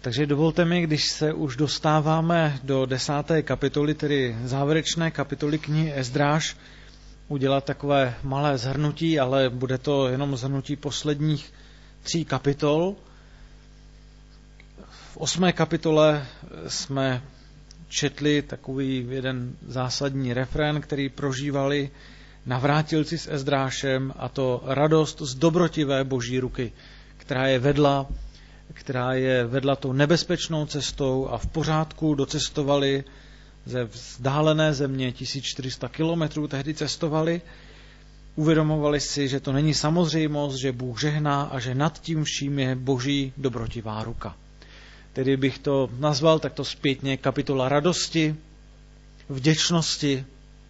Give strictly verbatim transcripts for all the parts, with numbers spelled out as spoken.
Takže dovolte mi, když se už dostáváme do desáté kapitoly, tedy závěrečné kapitoly knihy Ezdráš, udělat takové malé shrnutí, ale bude to jenom shrnutí posledních tří kapitol. V osmé kapitole jsme četli takový jeden zásadní refrén, který prožívali navrátilci s Ezdrášem, a to radost z dobrotivé boží ruky, která je vedla, která je vedla tou nebezpečnou cestou a v pořádku docestovali ze vzdálené země, tisíc čtyři sta kilometrů tehdy cestovali, uvědomovali si, že to není samozřejmost, že Bůh žehná a že nad tím vším je boží dobrotivá ruka. Tedy bych to nazval takto zpětně kapitola radosti, vděčnosti,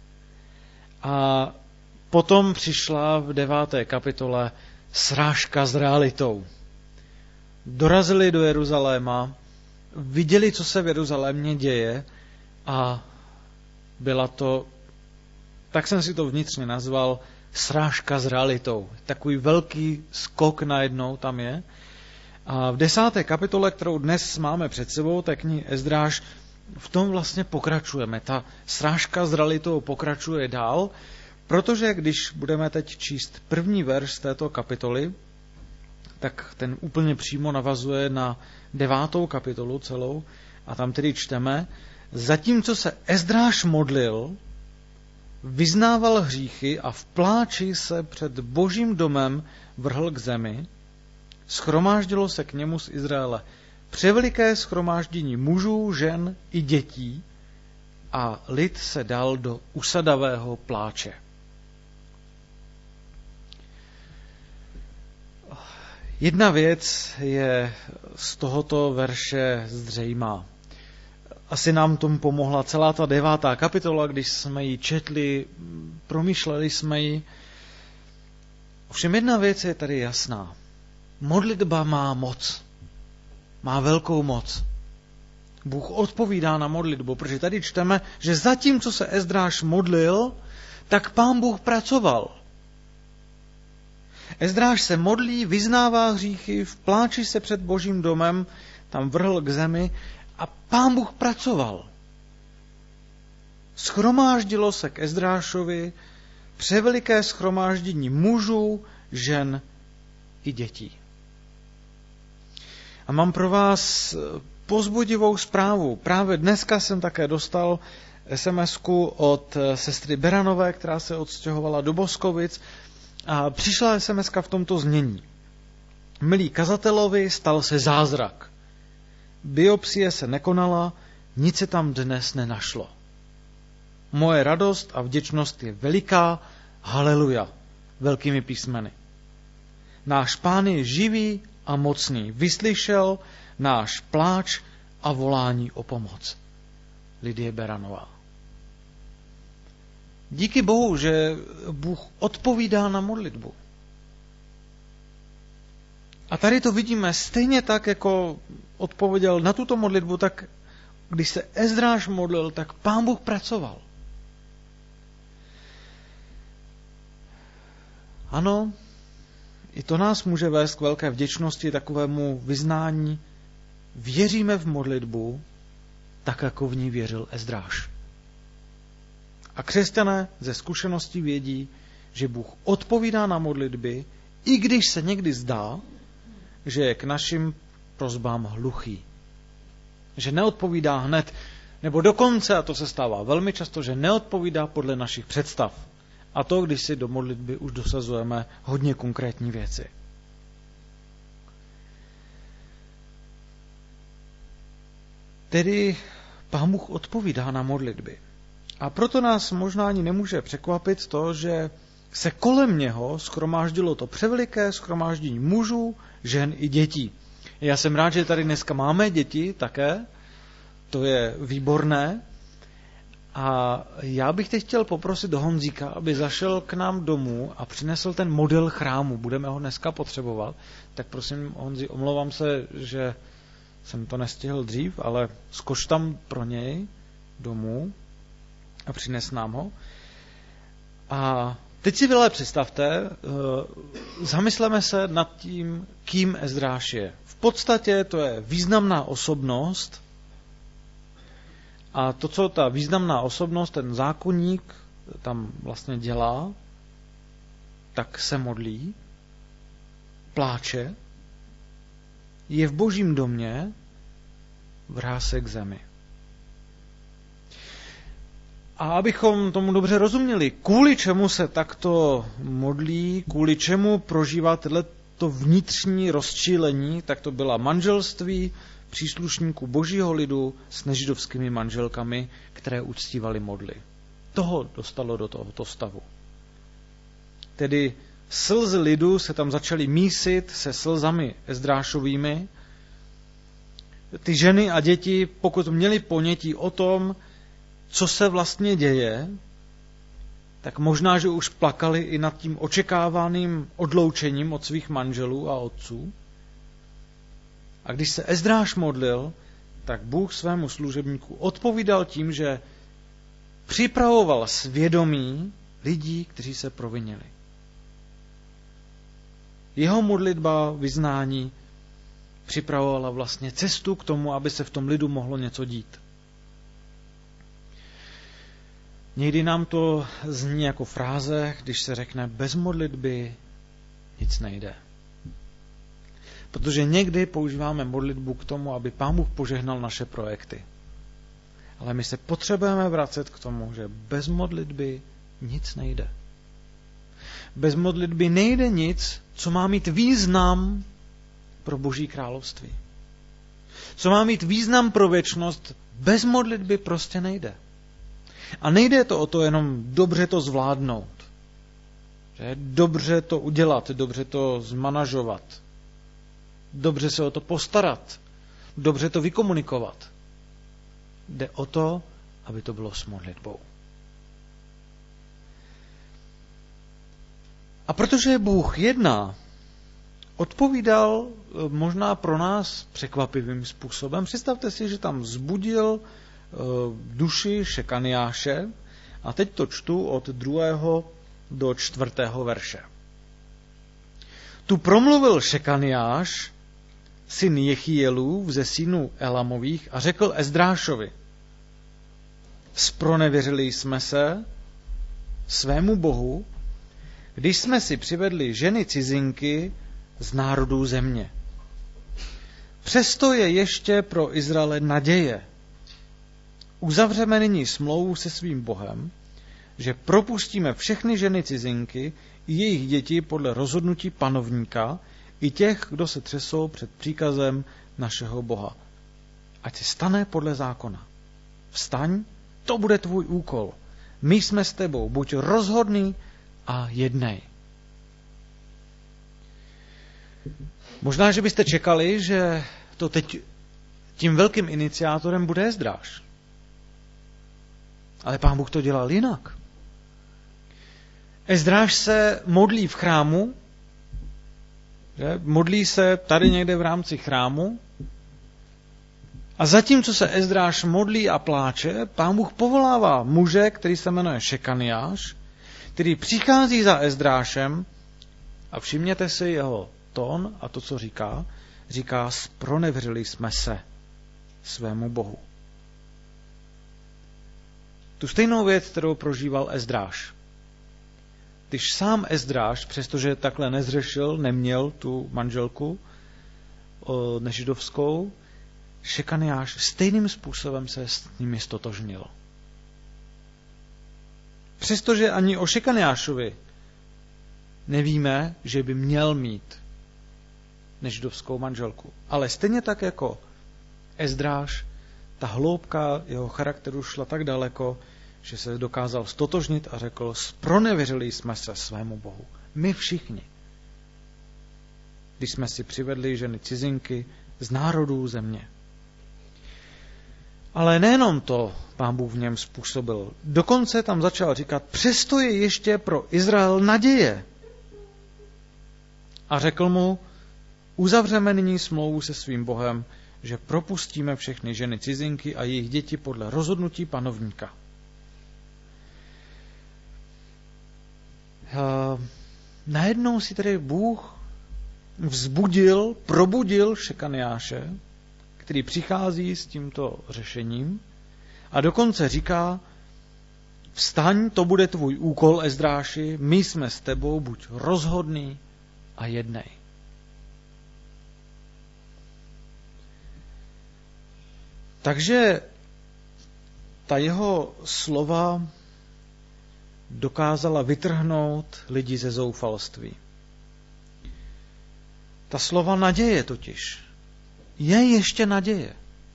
a potom přišla v deváté kapitole srážka s realitou. Dorazili do Jeruzaléma, viděli, co se v Jeruzalémě děje, a byla to, tak jsem si to vnitřně nazval, srážka s realitou. Takový velký skok najednou tam je. A v desáté kapitole, kterou dnes máme před sebou, té knihy Ezdráš, v tom vlastně pokračujeme. Ta srážka s realitou pokračuje dál, protože když budeme teď číst první verš z této kapitoly, tak ten úplně přímo navazuje na devátou kapitolu celou, a tam tedy čteme: zatímco se Ezdráš modlil, vyznával hříchy a v pláči se před božím domem vrhl k zemi, shromáždilo se k němu z Izraele převeliké shromáždění mužů, žen i dětí, a lid se dal do usadavého pláče. Jedna věc je z tohoto verše zřejmá. Asi nám tomu pomohla celá ta devátá kapitola, když jsme ji četli, promýšleli jsme ji. Ovšem jedna věc je tady jasná. Modlitba má moc. Má velkou moc. Bůh odpovídá na modlitbu, protože tady čteme, že zatímco se Ezdráš modlil, tak Pán Bůh pracoval. Ezdráš se modlí, vyznává hříchy, v pláči se před božím domem, tam vrhl k zemi, a Pán Bůh pracoval. Schromáždilo se k Ezdrášovi převeliké schromáždění mužů, žen i dětí. A mám pro vás povzbudivou zprávu. Právě dneska jsem také dostal es em esku od sestry Beranové, která se odstěhovala do Boskovic, a přišla es em eska v tomto znění. Milí kazatelovi, stal se zázrak. Biopsie se nekonala, nic se tam dnes nenašlo. Moje radost a vděčnost je veliká, haleluja, velkými písmeny. Náš Pán je živý a mocný, vyslyšel náš pláč a volání o pomoc. Lidie Beranová. Díky Bohu, že Bůh odpovídá na modlitbu. A tady to vidíme stejně tak, jako odpověděl na tuto modlitbu, tak když se Ezdráš modlil, tak Pán Bůh pracoval. Ano, i to nás může vést k velké vděčnosti, takovému vyznání. Věříme v modlitbu, tak jako v ní věřil Ezdráš. A křesťané ze zkušeností vědí, že Bůh odpovídá na modlitby, i když se někdy zdá, že je k našim prosbám hluchý. Že neodpovídá hned, nebo dokonce, a to se stává velmi často, že neodpovídá podle našich představ. A to, když si do modlitby už dosazujeme hodně konkrétní věci. Tedy Pán Bůh odpovídá na modlitby. A proto nás možná ani nemůže překvapit to, že se kolem něho shromáždilo to převeliké shromáždění mužů, žen i dětí. Já jsem rád, že tady dneska máme děti také, to je výborné. A já bych teď chtěl poprosit do Honzíka, aby zašel k nám domů a přinesl ten model chrámu. Budeme ho dneska potřebovat. Tak prosím, Honzi, omlouvám se, že jsem to nestihl dřív, ale skoč tam pro něj domů a přines nám ho. A Teď si vyle představte, zamysleme se nad tím, kým Ezdráš je. V podstatě to je významná osobnost a to, co ta významná osobnost, ten zákonník tam vlastně dělá, tak se modlí, pláče, je v Božím domě, vrhá se k zemi. A abychom tomu dobře rozuměli, kvůli čemu se takto modlí, kvůli čemu prožívá tohleto vnitřní rozčílení, tak to byla manželství příslušníků Božího lidu s nežidovskými manželkami, které uctívali modly. Toho dostalo do tohoto stavu. Tedy slzy lidu se tam začaly mísit se slzami Ezdrášovými. Ty ženy a děti, pokud měli ponětí o tom, co se vlastně děje, tak možná, že už plakali i nad tím očekávaným odloučením od svých manželů a otců. A když se Ezdráš modlil, tak Bůh svému služebníku odpovídal tím, že připravoval svědomí lidí, kteří se provinili. Jeho modlitba, vyznání připravovala vlastně cestu k tomu, aby se v tom lidu mohlo něco dít. Někdy nám to zní jako fráze, když se řekne, bez modlitby nic nejde. Protože někdy používáme modlitbu k tomu, aby Pán Bůh požehnal naše projekty. Ale my se potřebujeme vracet k tomu, že bez modlitby nic nejde. Bez modlitby nejde nic, co má mít význam pro Boží království. Co má mít význam pro věčnost, bez modlitby prostě nejde. A nejde to o to jenom dobře to zvládnout. Že? Dobře to udělat, dobře to zmanažovat. Dobře se o to postarat. Dobře to vykomunikovat. Jde o to, aby to bylo s modlitbou. A protože Bůh jedná, odpovídal možná pro nás překvapivým způsobem. Představte si, že tam vzbudil duši Šekaniáše a teď to čtu od druhého do čtvrtého verše. Tu promluvil Šekaniáš, syn Jechielův ze synů Elamových a řekl Ezdrášovi, zpronevěřili jsme se svému Bohu, když jsme si přivedli ženy cizinky z národů země. Přesto je ještě pro Izraele naděje. Uzavřeme nyní smlouvu se svým Bohem, že propustíme všechny ženy cizinky i jejich děti podle rozhodnutí panovníka i těch, kdo se třesou před příkazem našeho Boha. Ať se stane podle zákona. Vstaň, to bude tvůj úkol. My jsme s tebou, buď rozhodný a jednej. Možná, že byste čekali, že to teď tím velkým iniciátorem bude Ezdráš. Ale Pán Bůh to dělal jinak. Ezdráš se modlí v chrámu, že? Modlí se tady někde v rámci chrámu a zatímco se Ezdráš modlí a pláče, Pán Bůh povolává muže, který se jmenuje Šekaniáš, který přichází za Ezdrášem a všimněte si jeho tón a to, co říká, říká, zpronevěřili jsme se svému Bohu. Tu stejnou věc, kterou prožíval Ezdráš. Když sám Ezdráš, přestože takhle nezřešil, neměl tu manželku o, nežidovskou, Šekaniáš stejným způsobem se s nimi stotožnil. Přestože ani o Šekaniášovi nevíme, že by měl mít nežidovskou manželku. Ale stejně tak jako Ezdráš, ta hloubka jeho charakteru šla tak daleko, že se dokázal stotožnit a řekl, zpronevěřili jsme se svému Bohu. My všichni. Když jsme si přivedli ženy cizinky z národů země. Ale nejenom to Pán Bůh v něm způsobil. Dokonce tam začal říkat, přesto je ještě pro Izrael naděje. A řekl mu, uzavřeme nyní smlouvu se svým Bohem, že propustíme všechny ženy cizinky a jejich děti podle rozhodnutí panovníka. najednou si tedy Bůh vzbudil, probudil Šekaniáše, který přichází s tímto řešením a dokonce říká: vstaň, to bude tvůj úkol, Ezdráši, my jsme s tebou, buď rozhodný a jednej. Takže ta jeho slova dokázala vytrhnout lidi ze zoufalství. Ta slova naděje totiž. Je ještě naděje.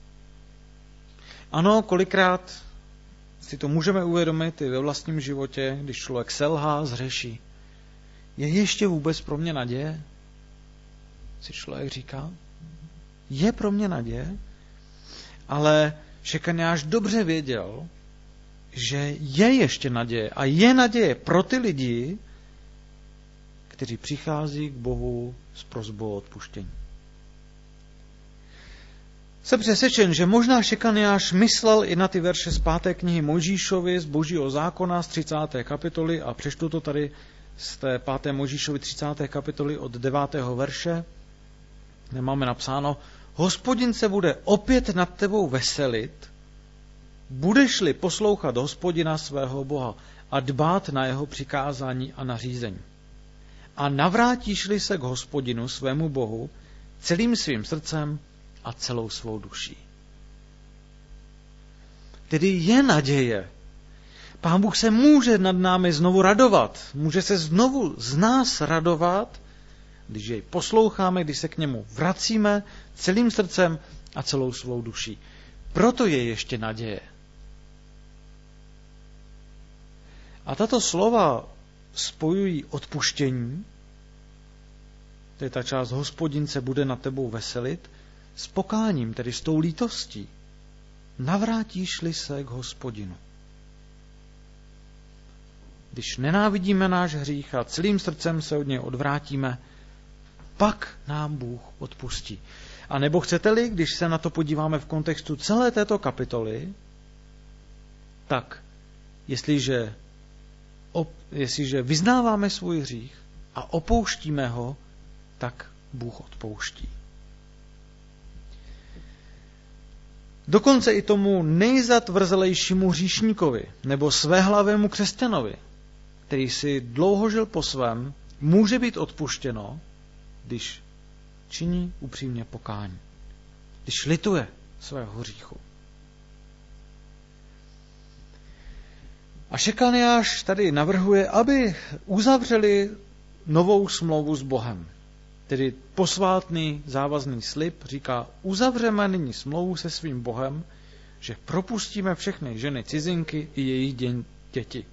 Ano, kolikrát si to můžeme uvědomit i ve vlastním životě, když člověk selhá, zřeší. Je ještě vůbec pro mě naděje? Si člověk říká. Je pro mě naděje? Ale Šekaniáš dobře věděl, že je ještě naděje. A je naděje pro ty lidi, kteří přichází k Bohu s prosbou o odpuštění. Jsem přesvědčen, že možná Šekaniáš myslel i na ty verše z páté knihy Mojžíšovi z Božího zákona z třicáté kapitoly a přečtu to tady z té páté Mojžíšovi třicáté kapitoly od devátého verše. Nemáme napsáno: Hospodin se bude opět nad tebou veselit, budeš-li poslouchat Hospodina svého Boha a dbát na jeho přikázání a nařízení. A navrátíš-li se k Hospodinu svému Bohu celým svým srdcem a celou svou duší. Tedy je naděje. Pán Bůh se může nad námi znovu radovat. Může se znovu z nás radovat, když jej posloucháme, když se k němu vracíme celým srdcem a celou svou duší. Proto je ještě naděje. A tato slova spojují odpuštění, to je ta část Hospodin se bude nad tebou veselit, s pokáním, tedy s tou lítostí. Navrátíš-li se k Hospodinu. Když nenávidíme náš hřích a celým srdcem se od něj odvrátíme, pak nám Bůh odpustí. A nebo chcete-li, když se na to podíváme v kontextu celé této kapitoly, tak jestliže, op, jestliže vyznáváme svůj hřích a opouštíme ho, tak Bůh odpouští. Dokonce i tomu nejzatvrzelejšímu hříšníkovi nebo svéhlavému křesťanovi, který si dlouho žil po svém, může být odpuštěno, když činí upřímně pokání. Když lituje svého hříchu. A Šekaniáš tady navrhuje, aby uzavřeli novou smlouvu s Bohem. Tedy posvátný závazný slib říká, uzavřeme nyní smlouvu se svým Bohem, že propustíme všechny ženy cizinky i jejich děti.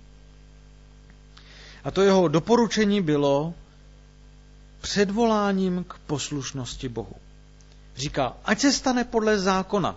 A to jeho doporučení bylo předvoláním k poslušnosti Bohu. Říká, ať se stane podle zákona.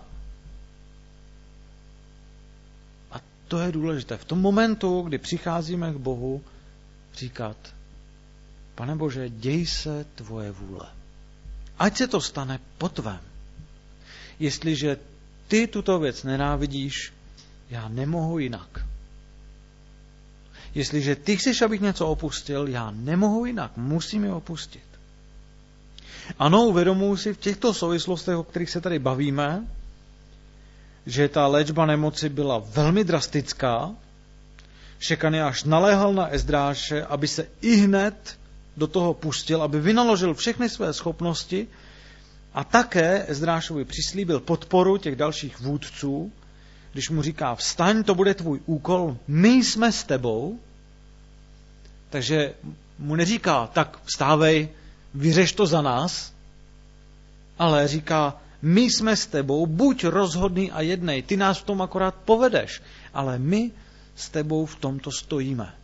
A to je důležité. V tom momentu, kdy přicházíme k Bohu, říkat, Pane Bože, děj se tvoje vůle. Ať se to stane po tvém. Jestliže ty tuto věc nenávidíš, já nemohu jinak. Jestliže ty chceš, abych něco opustil, já nemohu jinak, musím je opustit. Ano, uvědomuji si v těchto souvislostech, o kterých se tady bavíme, že ta léčba nemoci byla velmi drastická. Šekaniáš naléhal na Ezdráše, aby se ihned do toho pustil, aby vynaložil všechny své schopnosti a také Ezdrášovi přislíbil podporu těch dalších vůdců, když mu říká, vstaň, to bude tvůj úkol, my jsme s tebou. Takže mu neříká, tak vstávej, vyřeš to za nás, ale říká, my jsme s tebou, buď rozhodný a jednej, ty nás v tom akorát povedeš, ale my s tebou v tomto stojíme.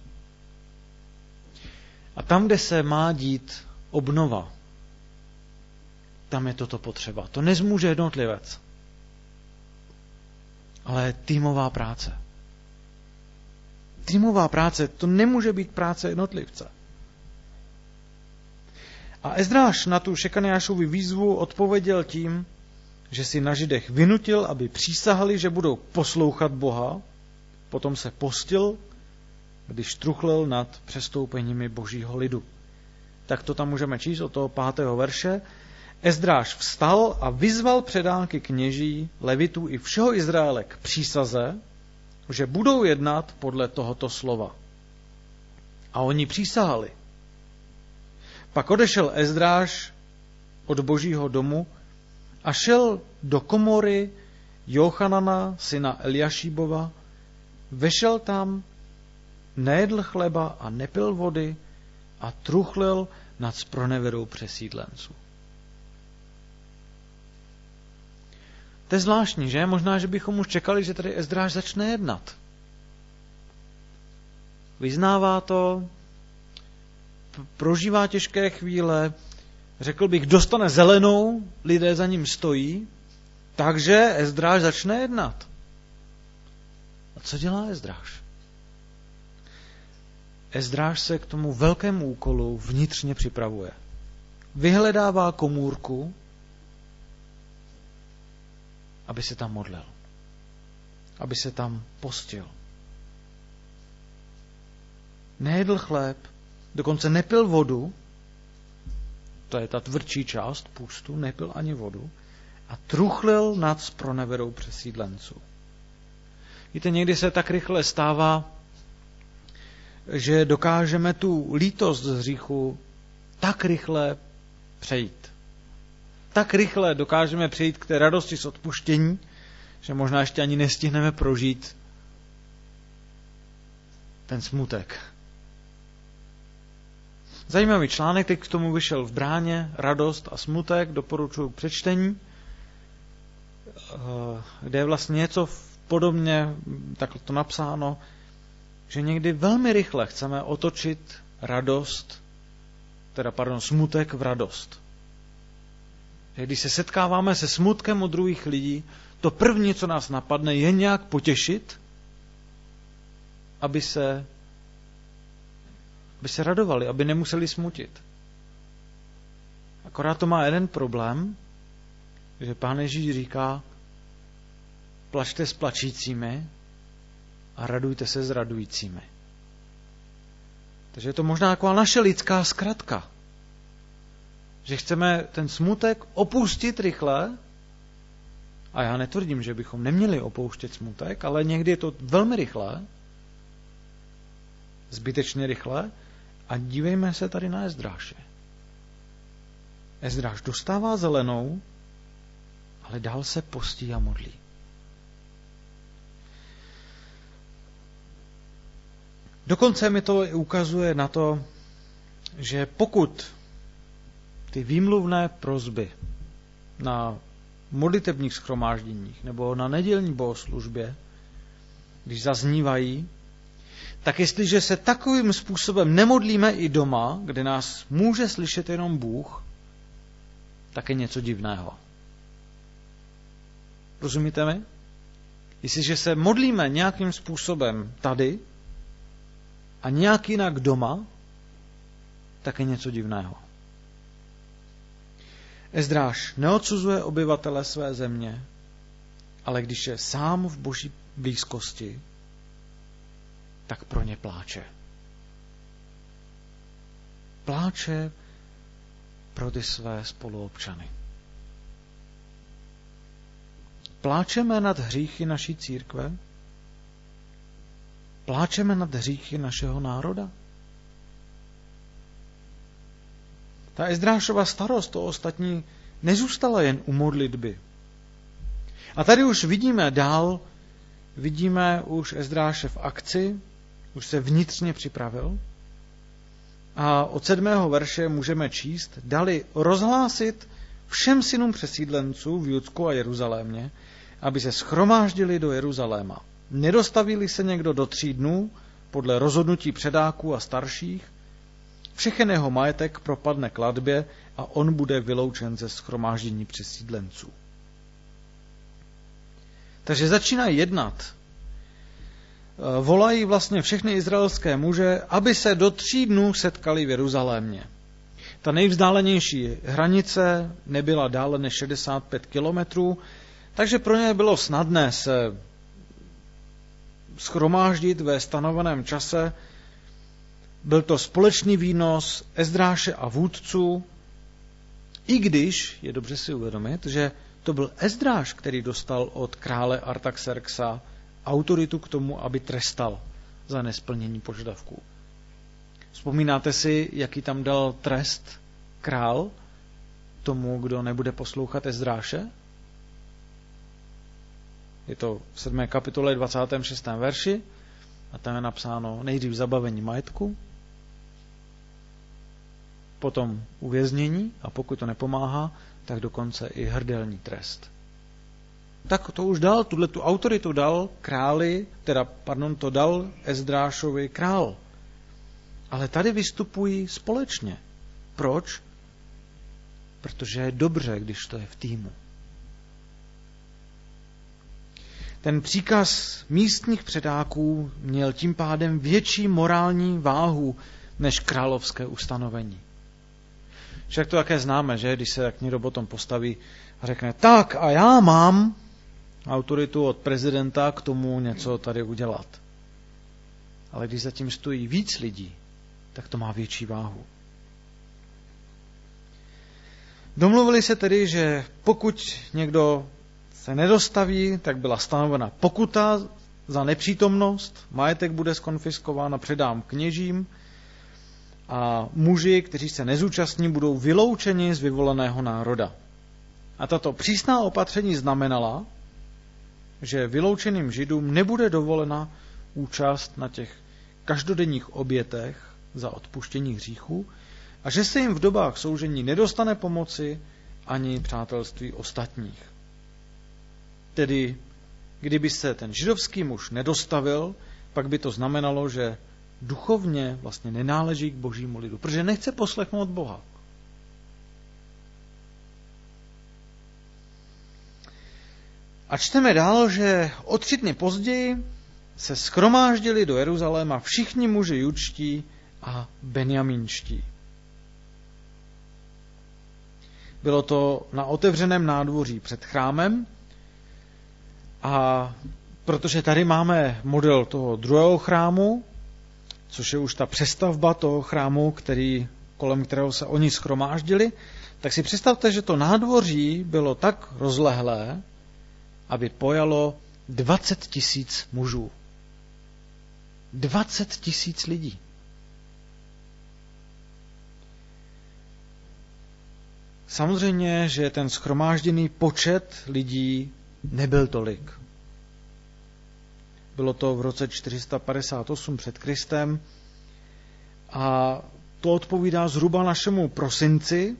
A tam, kde se má dít obnova, tam je toto potřeba. To nezmůže jednotlivec, ale týmová práce. Týmová práce, to nemůže být práce jednotlivce. A Ezdráš na tu Šekaniášovu výzvu odpověděl tím, že si na Židech vynutil, aby přísahali, že budou poslouchat Boha, potom se postil, když truchlil nad přestoupeními božího lidu. Tak to tam můžeme číst od toho pátého verše. Ezdráš vstal a vyzval předánky kněží, levitů i všeho Izraele k přísaze, že budou jednat podle tohoto slova. A oni přísahali. Pak odešel Ezdráš od božího domu a šel do komory Jochanana, syna Eliašíbova, vešel tam, nejedl chleba a nepil vody a truchlil nad zpronevěrou přesídlenců. To je zvláštní, že? Možná, že bychom už čekali, že tady Ezdráš začne jednat. Vyznává to, prožívá těžké chvíle, řekl bych, dostane zelenou, lidé za ním stojí, takže Ezdráš začne jednat. A co dělá Ezdráš? Ezdráš se k tomu velkému úkolu vnitřně připravuje. Vyhledává komůrku, aby se tam modlil. Aby se tam postil. Nejedl chléb, dokonce nepil vodu, to je ta tvrdší část půstu, nepil ani vodu, a truchlil nad zpronevěrou přesídlenců. Víte, někdy se tak rychle stává, že dokážeme tu lítost z hříchu tak rychle přejít. Tak rychle dokážeme přejít k té radosti z odpuštění, že možná ještě ani nestihneme prožít ten smutek. Zajímavý článek, teď k tomu vyšel v Bráně, Radost a smutek, doporučuji k přečtení, kde je vlastně něco podobně, takhle to napsáno, že někdy velmi rychle chceme otočit radost, teda pardon, smutek v radost. Že když se setkáváme se smutkem u druhých lidí, to první, co nás napadne, je nějak potěšit, aby se, aby se radovali, aby nemuseli smutit. Akorát to má jeden problém, že Pán Ježíš říká, plačte s plačícími a radujte se s radujícími. Takže je to možná taková naše lidská zkratka, že chceme ten smutek opustit rychle, a já netvrdím, že bychom neměli opouštět smutek, ale někdy je to velmi rychle, zbytečně rychle, a dívejme se tady na Ezdráše. Ezdráš dostává zelenou, ale dál se postí a modlí. Dokonce mi to ukazuje na to, že pokud ty výmluvné prosby na modlitebních shromážděních nebo na nedělní bohoslužbě, když zaznívají, tak jestliže se takovým způsobem nemodlíme i doma, kde nás může slyšet jenom Bůh, tak je něco divného. Rozumíte mi? Jestliže se modlíme nějakým způsobem tady a nějak jinak doma, tak je něco divného. Ezdráš neodsuzuje obyvatele své země, ale když je sám v boží blízkosti, tak pro ně pláče. Pláče pro ty své spoluobčany. Pláčeme nad hříchy naší církve? Pláčeme nad hříchy našeho národa? Ta Ezdrášova starost o ostatní nezůstala jen u modlitby. A tady už vidíme dál, vidíme už Ezdráše v akci, už se vnitřně připravil. A od sedmého verše můžeme číst, dali rozhlásit všem synům přesídlenců v Judsku a Jeruzalémě, aby se shromáždili do Jeruzaléma. Nedostavili se někdo do tří dnů, podle rozhodnutí předáků a starších, všechen jeho majetek propadne klatbě a on bude vyloučen ze shromáždění přesídlenců. Takže začínají jednat. Volají vlastně všechny izraelské muže, aby se do tří dnů setkali v Jeruzalémě. Ta nejvzdálenější hranice nebyla dále než šedesát pět kilometrů, takže pro ně bylo snadné se shromáždit ve stanoveném čase Byl to společný výnos Ezdráše a vůdců, i když je dobře si uvědomit, že to byl Ezdráš, který dostal od krále Artaxerxa autoritu k tomu, aby trestal za nesplnění požadavků. Vzpomínáte si, jaký tam dal trest král tomu, kdo nebude poslouchat Ezdráše? Je to v sedmé kapitole dvacátém šestém verši a tam je napsáno nejdřív zabavení majetku, potom uvěznění a pokud to nepomáhá, tak dokonce i hrdelní trest. Tak to už dal, tuhle tu autoritu dal králi, teda, pardon, to dal Ezdrášovi král. Ale tady vystupují společně. Proč? Protože je dobře, když to je v týmu. Ten příkaz místních předáků měl tím pádem větší morální váhu než královské ustanovení. Však to také známe, že? Když se tak někdo potom postaví a řekne, tak a já mám autoritu od prezidenta k tomu něco tady udělat. Ale když zatím stojí víc lidí, tak to má větší váhu. Domluvili se tedy, že pokud někdo se nedostaví, tak byla stanovena pokuta za nepřítomnost, majetek bude zkonfiskován a předám kněžím a muži, kteří se nezúčastní, budou vyloučeni z vyvoleného národa. A tato přísná opatření znamenala, že vyloučeným Židům nebude dovolena účast na těch každodenních obětech za odpuštění hříchů a že se jim v dobách soužení nedostane pomoci ani přátelství ostatních. Tedy, kdyby se ten židovský muž nedostavil, pak by to znamenalo, že duchovně vlastně nenáleží k božímu lidu, protože nechce poslechnout Boha. A čteme dál, že o tři dny později se shromáždili do Jeruzaléma všichni muži judští a benjamínští. Bylo to na otevřeném nádvoří před chrámem a protože tady máme model toho druhého chrámu, což je už ta přestavba toho chrámu, který, kolem kterého se oni shromáždili, tak si představte, že to nádvoří bylo tak rozlehlé, aby pojalo dvacet tisíc mužů. dvacet tisíc lidí. Samozřejmě, že ten shromážděný počet lidí nebyl tolik. Bylo to v roce čtyři sta padesát osm před Kristem a to odpovídá zhruba našemu prosinci,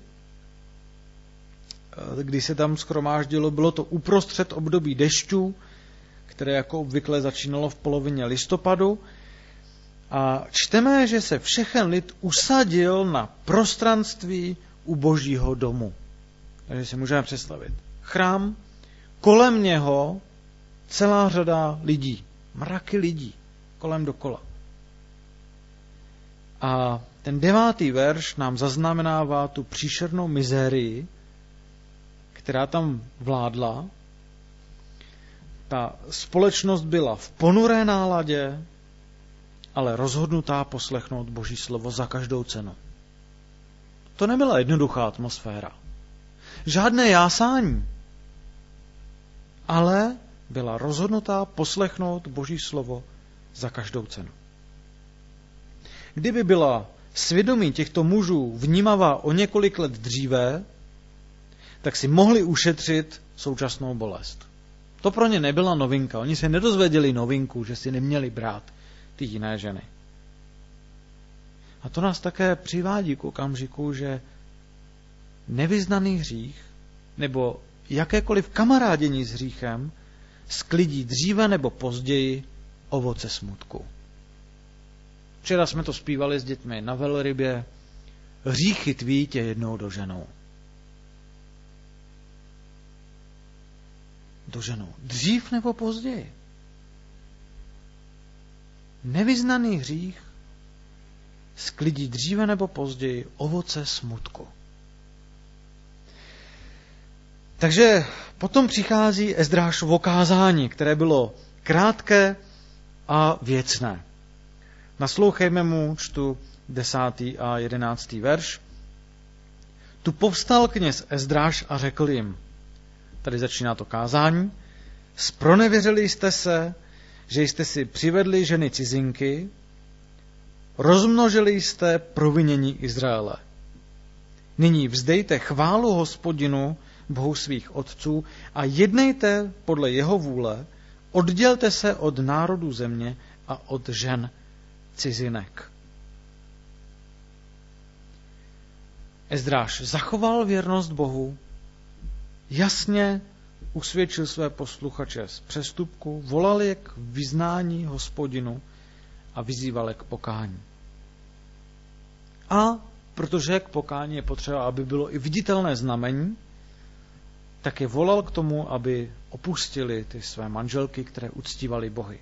kdy se tam shromáždilo. Bylo to uprostřed období dešťů, které jako obvykle začínalo v polovině listopadu. A čteme, že se všechen lid usadil na prostranství u Božího domu. Takže si můžeme představit chrám, kolem něho celá řada lidí, mraky lidí, kolem dokola. A ten devátý verš nám zaznamenává tu příšernou mizérii, která tam vládla. Ta společnost byla v ponuré náladě, ale rozhodnutá poslechnout Boží slovo za každou cenu. To nebyla jednoduchá atmosféra. Žádné jásání, ale byla rozhodnutá poslechnout Boží slovo za každou cenu. Kdyby byla svědomí těchto mužů vnímavá o několik let dříve, tak si mohli ušetřit současnou bolest. To pro ně nebyla novinka. Oni se nedozvěděli novinku, že si neměli brát ty jiné ženy. A to nás také přivádí k okamžiku, že nevyznaný hřích nebo jakékoliv kamarádění s hříchem sklidí dříve nebo později ovoce smutku. Včera jsme to zpívali s dětmi na velrybě. Hříchy tví tě jednou doženou. Doženou. Dřív nebo později. Nevyznaný hřích sklidí dříve nebo později ovoce smutku. Takže potom přichází Ezdrášovo kázání, které bylo krátké a věcné. Naslouchejme mu, čtu desátý a jedenáctý verš. Tu povstal kněz Ezdráš a řekl jim, tady začíná to kázání, zpronevěřili jste se, že jste si přivedli ženy cizinky, rozmnožili jste provinění Izraele. Nyní vzdejte chválu Hospodinu, Bohu svých otců, a jednejte podle jeho vůle, oddělte se od národů země a od žen cizinek. Ezdráš zachoval věrnost Bohu, jasně usvědčil své posluchače z přestupku, volal je k vyznání Hospodinu a vyzýval je k pokání. A protože k pokání je potřeba, aby bylo i viditelné znamení, tak je volal k tomu, aby opustili ty své manželky, které uctívaly bohy.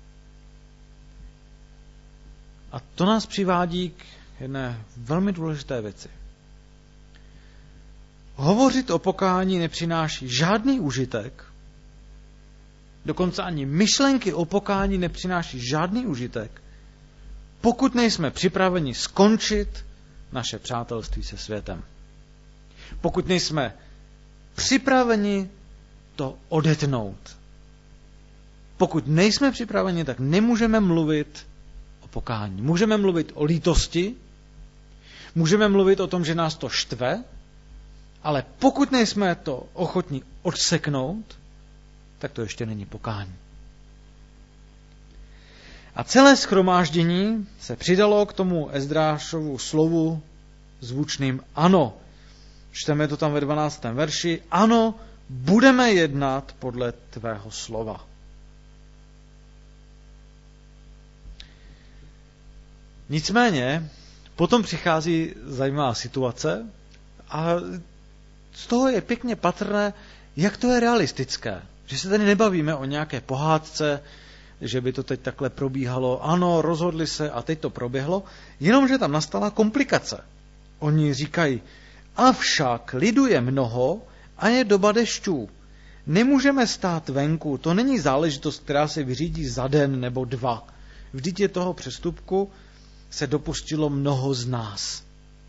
A to nás přivádí k jedné velmi důležité věci. Hovořit o pokání nepřináší žádný užitek, dokonce ani myšlenky o pokání nepřináší žádný užitek, pokud nejsme připraveni skončit naše přátelství se světem. Pokud nejsme připraveni to odetnout. Pokud nejsme připraveni, tak nemůžeme mluvit o pokání. Můžeme mluvit o lítosti, můžeme mluvit o tom, že nás to štve, ale pokud nejsme to ochotní odseknout, tak to ještě není pokání. A celé shromáždění se přidalo k tomu Ezdrášovu slovu zvučným ano. Čteme to tam ve dvanáctém verši. Ano, budeme jednat podle tvého slova. Nicméně, potom přichází zajímavá situace a z toho je pěkně patrné, jak to je realistické. Že se tady nebavíme o nějaké pohádce, že by to teď takhle probíhalo. Ano, rozhodli se a teď to proběhlo. Jenomže tam nastala komplikace. Oni říkají, avšak lidu je mnoho a je doba dešťů. Nemůžeme stát venku, to není záležitost, která se vyřídí za den nebo dva. Vždyť je toho přestupku se dopustilo mnoho z nás.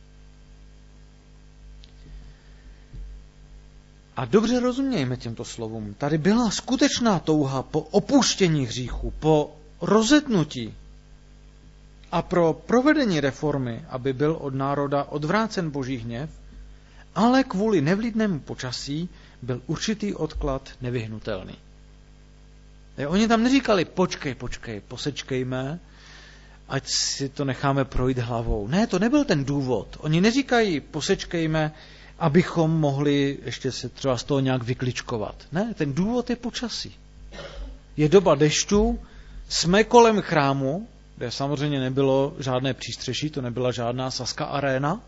A dobře rozumějme těmto slovům. Tady byla skutečná touha po opuštění hříchu, po rozetnutí a pro provedení reformy, aby byl od národa odvrácen boží hněv, ale kvůli nevlídnému počasí byl určitý odklad nevyhnutelný. Je, oni tam neříkali, počkej, počkej, posečkejme, ať si to necháme projít hlavou. Ne, to nebyl ten důvod. Oni neříkají, posečkejme, abychom mohli ještě se třeba z toho nějak vykličkovat. Ne, ten důvod je počasí. Je doba dešťů, jsme kolem chrámu, kde samozřejmě nebylo žádné přístřeší, to nebyla žádná Saska Arena.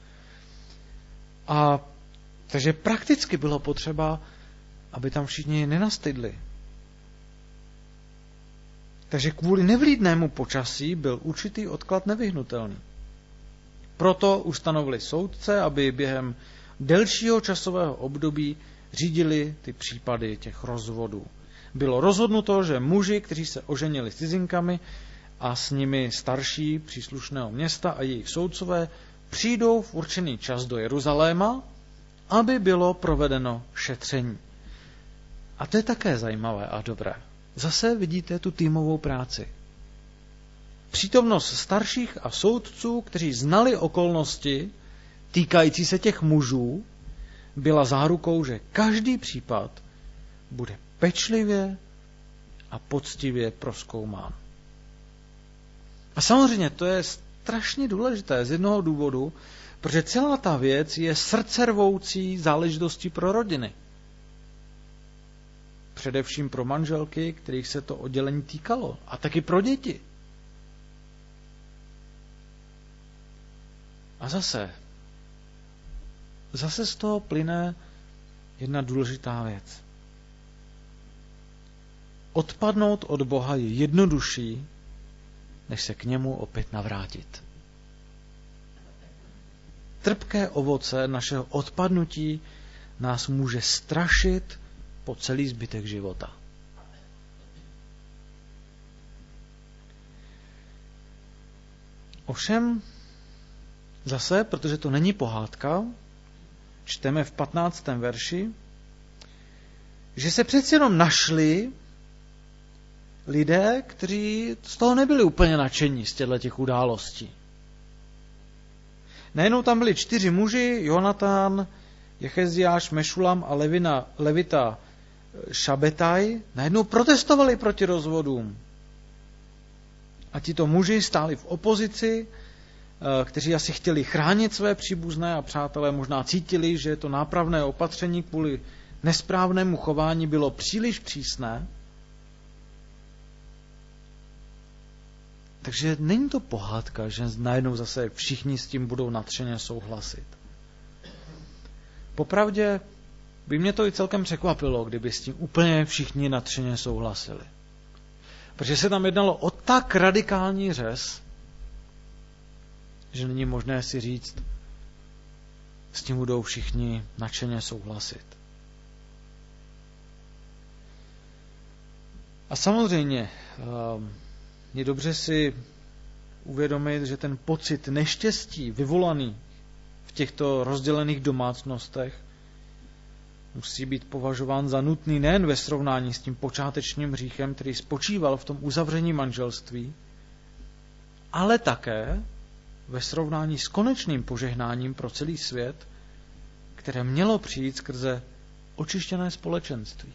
A takže prakticky bylo potřeba, aby tam všichni nenastydli. Takže kvůli nevlídnému počasí byl určitý odklad nevyhnutelný. Proto ustanovili soudce, aby během delšího časového období řídili ty případy těch rozvodů. Bylo rozhodnuto, že muži, kteří se oženili s cizinkami a s nimi starší příslušného města a jejich soudcové, přijdou v určený čas do Jeruzaléma, aby bylo provedeno šetření. A to je také zajímavé a dobré. Zase vidíte tu týmovou práci. Přítomnost starších a soudců, kteří znali okolnosti týkající se těch mužů, byla zárukou, že každý případ bude pečlivě a poctivě prozkoumán. A samozřejmě to je strašně důležité z jednoho důvodu, protože celá ta věc je srdcervoucí záležitostí pro rodiny. Především pro manželky, kterých se to oddělení týkalo. A taky pro děti. A zase, zase z toho plyne jedna důležitá věc. Odpadnout od Boha je jednodušší, než se k němu opět navrátit. Trpké ovoce našeho odpadnutí nás může strašit po celý zbytek života. Ovšem, zase, protože to není pohádka, čteme v patnáctém verši, že se přeci jenom našli lidé, kteří z toho nebyli úplně nadšení z těchto těch událostí. Najednou tam byli čtyři muži, Jonatán, Jecheziáš, Mešulam a Levina, Levita Šabetaj, najednou protestovali proti rozvodům. A tito muži stáli v opozici, kteří asi chtěli chránit své příbuzné a přátelé možná cítili, že to nápravné opatření kvůli nesprávnému chování bylo příliš přísné. Takže není to pohádka, že najednou zase všichni s tím budou nadšeně souhlasit. Popravdě by mě to i celkem překvapilo, kdyby s tím úplně všichni nadšeně souhlasili. Protože se tam jednalo o tak radikální řez, že není možné si říct, s tím budou všichni nadšeně souhlasit. A samozřejmě je dobře si uvědomit, že ten pocit neštěstí vyvolaný v těchto rozdělených domácnostech musí být považován za nutný nejen ve srovnání s tím počátečním hříchem, který spočíval v tom uzavření manželství, ale také ve srovnání s konečným požehnáním pro celý svět, které mělo přijít skrze očištěné společenství.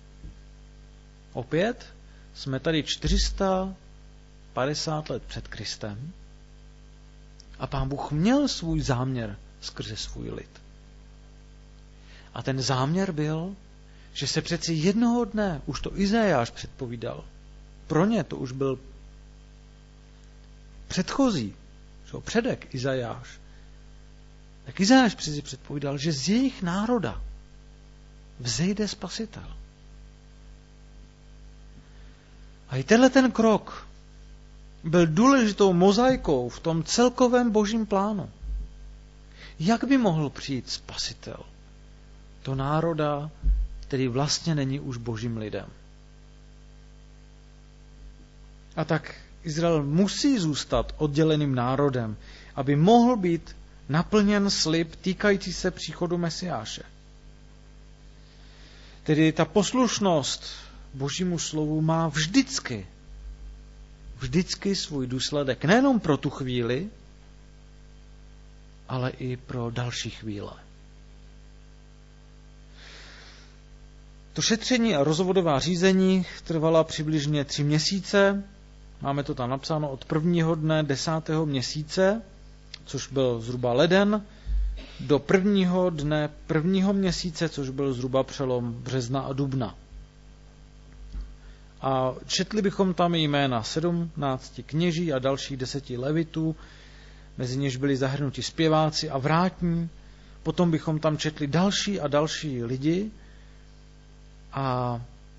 Opět jsme tady čtyři sta padesát let před Kristem a Pán Bůh měl svůj záměr skrze svůj lid. A ten záměr byl, že se přeci jednoho dne, už to Izajáš předpovídal, pro ně to už byl předchozí, že předek Izajáš, tak Izajáš přeci předpovídal, že z jejich národa vzejde Spasitel. A i tenhle ten krok byl důležitou mozaikou v tom celkovém božím plánu. Jak by mohl přijít Spasitel do národa, který vlastně není už božím lidem? A tak Izrael musí zůstat odděleným národem, aby mohl být naplněn slib týkající se příchodu Mesiáše. Tedy ta poslušnost Božímu slovu má vždycky, vždycky svůj důsledek nejenom pro tu chvíli, ale i pro další chvíle. To šetření a rozvodová řízení trvala přibližně tři měsíce. Máme to tam napsáno od prvního dne desátého měsíce, což byl zhruba leden, do prvního dne prvního měsíce, což byl zhruba přelom března a dubna. A četli bychom tam jména sedmnácti kněží a dalších deseti levitů, mezi něž byli zahrnuti zpěváci a vrátní. Potom bychom tam četli další a další lidi. A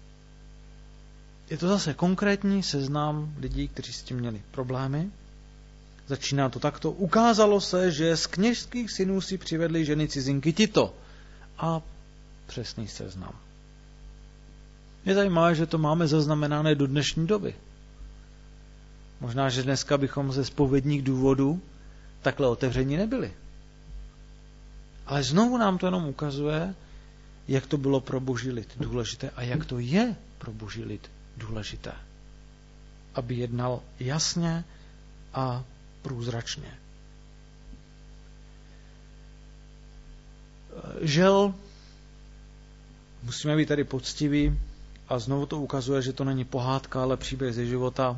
je to zase konkrétní seznam lidí, kteří s tím měli problémy. Začíná to takto. Ukázalo se, že z kněžských synů si přivedli ženy cizinky tito. A přesný seznam. Je zajímavé, že to máme zaznamenané do dnešní doby. Možná, že dneska bychom ze zpovědních důvodů takhle otevření nebyli. Ale znovu nám to jenom ukazuje, jak to bylo pro boží lid důležité a jak to je pro boží lid důležité. Aby jednal jasně a průzračně. Žel, musíme být tady poctiví a znovu to ukazuje, že to není pohádka, ale příběh ze života,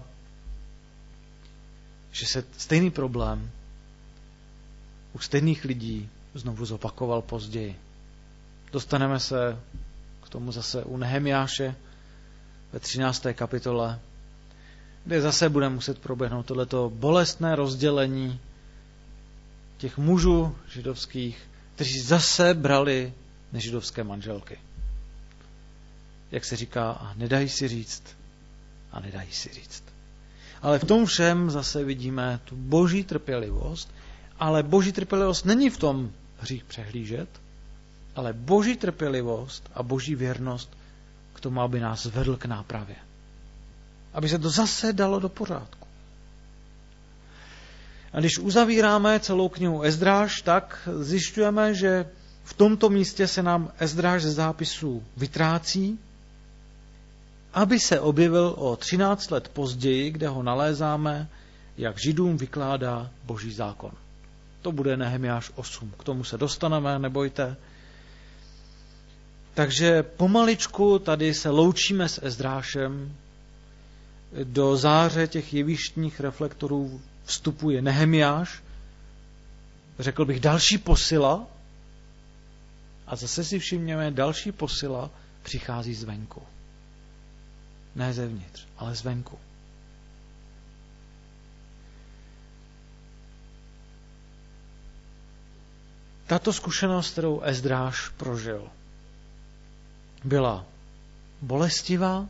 že se stejný problém u stejných lidí znovu zopakoval později. Dostaneme se k tomu zase u Nehemiáše ve třinácté kapitole, kde zase bude muset proběhnout tohleto bolestné rozdělení těch mužů židovských, kteří zase brali nežidovské manželky. Jak se říká, a nedají si říct, a nedají si říct. Ale v tom všem zase vidíme tu boží trpělivost, ale boží trpělivost není v tom hřích přehlížet, ale boží trpělivost a boží věrnost k tomu, aby nás vedl k nápravě. Aby se to zase dalo do pořádku. A když uzavíráme celou knihu Ezdráš, tak zjišťujeme, že v tomto místě se nám Ezdráš ze zápisů vytrácí, aby se objevil o třináct let později, kde ho nalézáme, jak Židům vykládá Boží zákon. To bude Nehemiáš osm. K tomu se dostaneme, nebojte. Takže pomaličku tady se loučíme s Ezdrášem. Do záře těch jevištních reflektorů vstupuje Nehemiáš. Řekl bych další posila. A zase si všimněme, další posila přichází zvenku. Ne zevnitř, ale zvenku. Tato zkušenost, kterou Ezdráš prožil, byla bolestivá,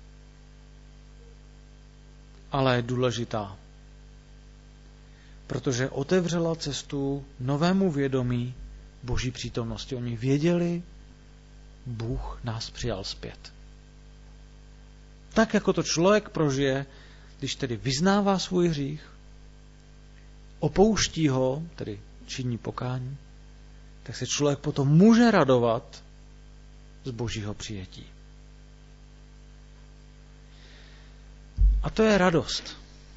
ale důležitá, protože otevřela cestu novému vědomí Boží přítomnosti. Oni věděli, Bůh nás přijal zpět. Tak, jako to člověk prožije, když tedy vyznává svůj hřích, opouští ho, tedy činí pokání, tak se člověk potom může radovat z Božího přijetí. A to je radost.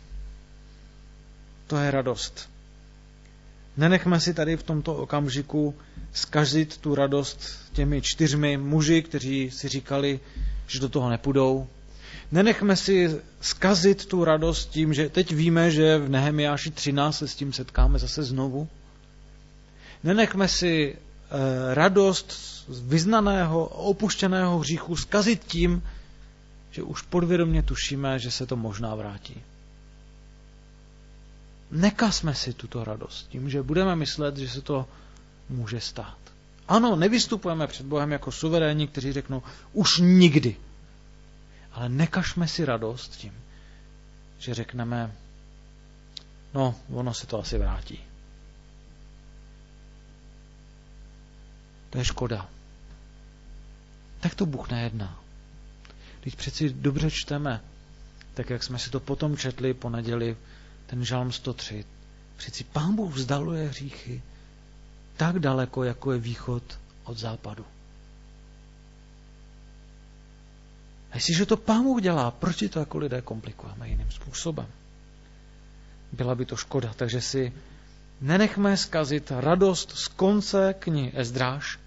To je radost. Nenechme si tady v tomto okamžiku zkazit tu radost těmi čtyřmi muži, kteří si říkali, že do toho nepůjdou. Nenechme si zkazit tu radost tím, že teď víme, že v Nehemiáši třináct se s tím setkáme zase znovu. Nenechme si eh, radost z vyznaného, opuštěného hříchu zkazit tím, že už podvědomě tušíme, že se to možná vrátí. Nekazme si tuto radost tím, že budeme myslet, že se to může stát. Ano, nevystupujeme před Bohem jako suverénní, kteří řeknou už nikdy. Ale nekažme si radost tím, že řekneme, no, ono se to asi vrátí. To je škoda. Tak to Bůh nejedná. Když přeci dobře čteme, tak jak jsme si to potom četli po neděli, ten žalm sto tři, přeci Pán Bůh vzdaluje hříchy tak daleko, jako je východ od západu. A jestliže to Pán Bůh dělá, proč to jako lidé komplikujeme jiným způsobem? Byla by to škoda, takže si nenechme zkazit radost z konce knihy Ezdráš,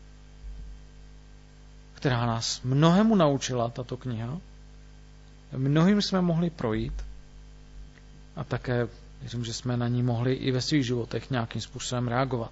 která nás mnohému naučila, tato kniha. Mnohým jsme mohli projít a také věřím, že jsme na ní mohli i ve svých životech nějakým způsobem reagovat.